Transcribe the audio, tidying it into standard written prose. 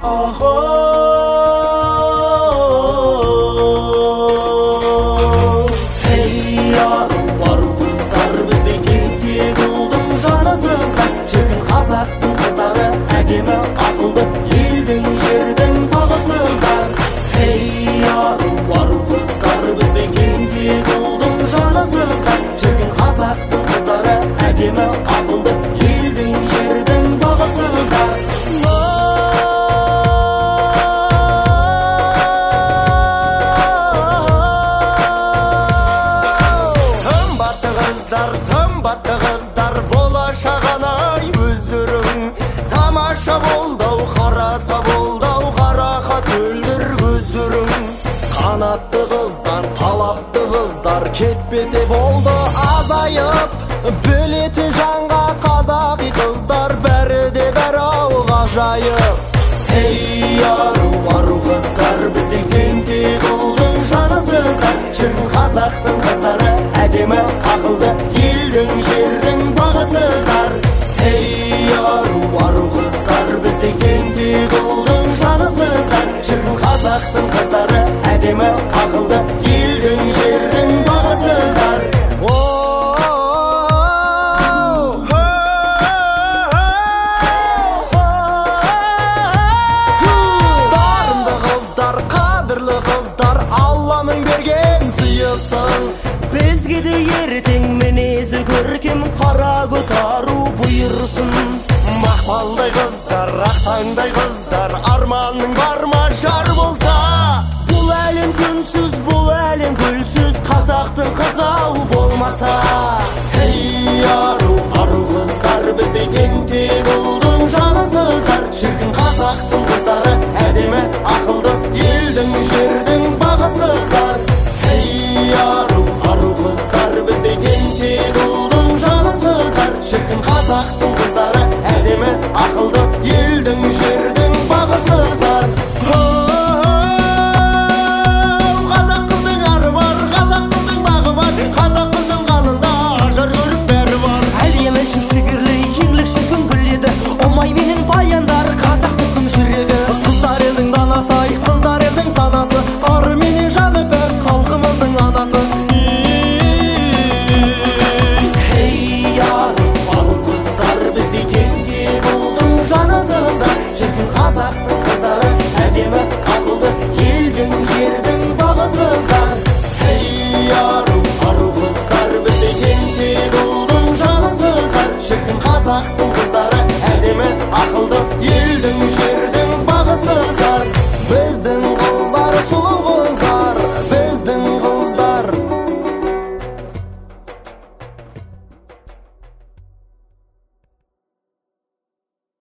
Hey arу kızlar, bizde kentте кылдың жанысыздар. Шіркін қазақтың қыздары әдемі, ақылды, елдің жердің бағысыздар. Hey ару kızlar, bizde kentте кылдың жанысыздар. Шіркін қазақтың қыздары әдемі, ақылды, елдің жердің бағысыздар. Сымбатты қыздар, болашағанай өздерің. Тамаша болдау, қараса болдау, қарақат өлдір көздерің. Қанатты қыздар, талапты қыздар, кетпесе болды азайып. Білетін жанға қазақи қыздар, бәрі де бәрі ау ғажайып. Ей ару қыздар, біздің кентте кылдың жанысыздар. Шіркін қазақтың қыздары әдемі, ақылды, елдің жердің бағысыздар. Ей ару қыздар, біздің кентте кылдың жанысыздар. Шіркін қазақтың қыздары әдемі, ақылды, елдің жердің бағысыздар. Дарынды қыздар, қадірлі қыздар, Алланың берген сыйысың. Бізге де ертең мінезі көркем, қара көз ару бұйырсын. Мақпалдай қыздар, ақтаңдай қыздар, арманың бар ма жар болса? Бұл әлем күнсіз, бұл әлем гүлсіз, қазақтың қызы ау болмаса. Ей ару қыздар, бізде кентте кылдың жанысыздар. Шіркін қазақтың қыздары әдемі, ақылды, елдің жердің бағысыздар. Ей ару қыздар, бізде кентте кылдың жанысыздар. Шіркін қазақтың қыздары әдемі, ақылды, елдің жердің бағысыздар. Қазақ қыздың ары бар, қазақ қыздың бағы бар, қазақ қыздың қанында ажар көріп бәрі бар. Әдемі шүкшігірлі, еңлікші күн гүледі, омай менен баяндар, қазақтың жүрегі. Қыздар елдің данасы, ай қыздар елдің санасы, ары менен жаны бір халқымыздың анасы. Hey ару қыздар, бізде кентте кылдың жанысыздар. Шіркін қазақтың қыздары әдемі, ақылды, елдің жердің бағысыздар. Ей ару қыздар, бізде кентте кылдың жанысыздар. Шіркін қазақтың